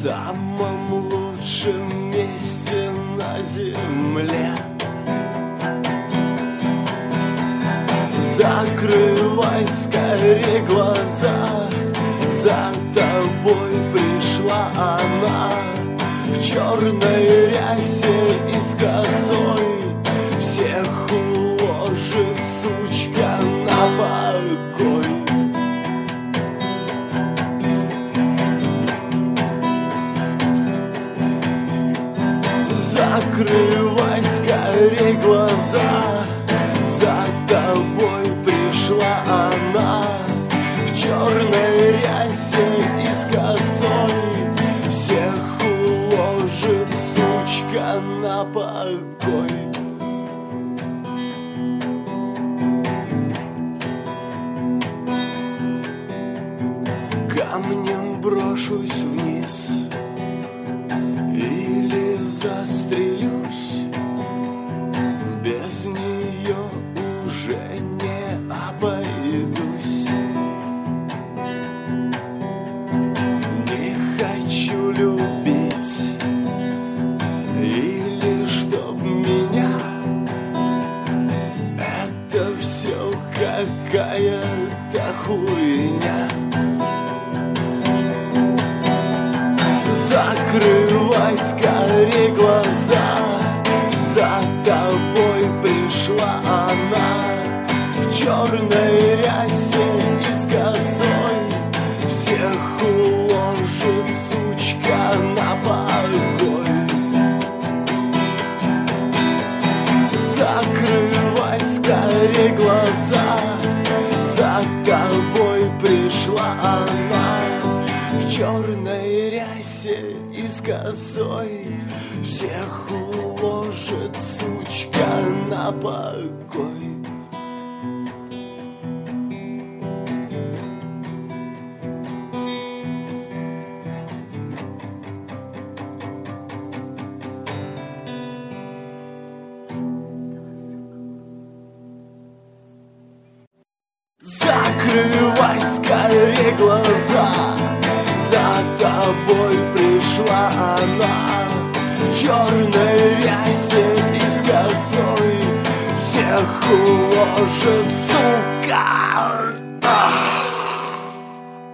самом лучшем месте на земле. Закрывай скорее глаза, за тобой пришла она в черной рясе и с косой. Всех уложит сучка на покой. Закрывай скорей глаза, за тобой пришла она в черной рясе и с косой. Всех уложит сучка на покой. Камнем брошусь вниз или застрелюсь, без нее уже не обойдусь. Не хочу любить, или чтоб меня, это все какая-то хуйня. Закрывай скорей глаза, за тобой пришла она в черной рясе и с косой. Всех уложит сучка на покой. Закрывай скорей глаза, за тобой пришла она в черной рясе и с косой. Всех уложит сучка на покой. Закрывай скорее глаза, за тобой пришла она в черной рясе и с косой. Всех уложит, сука.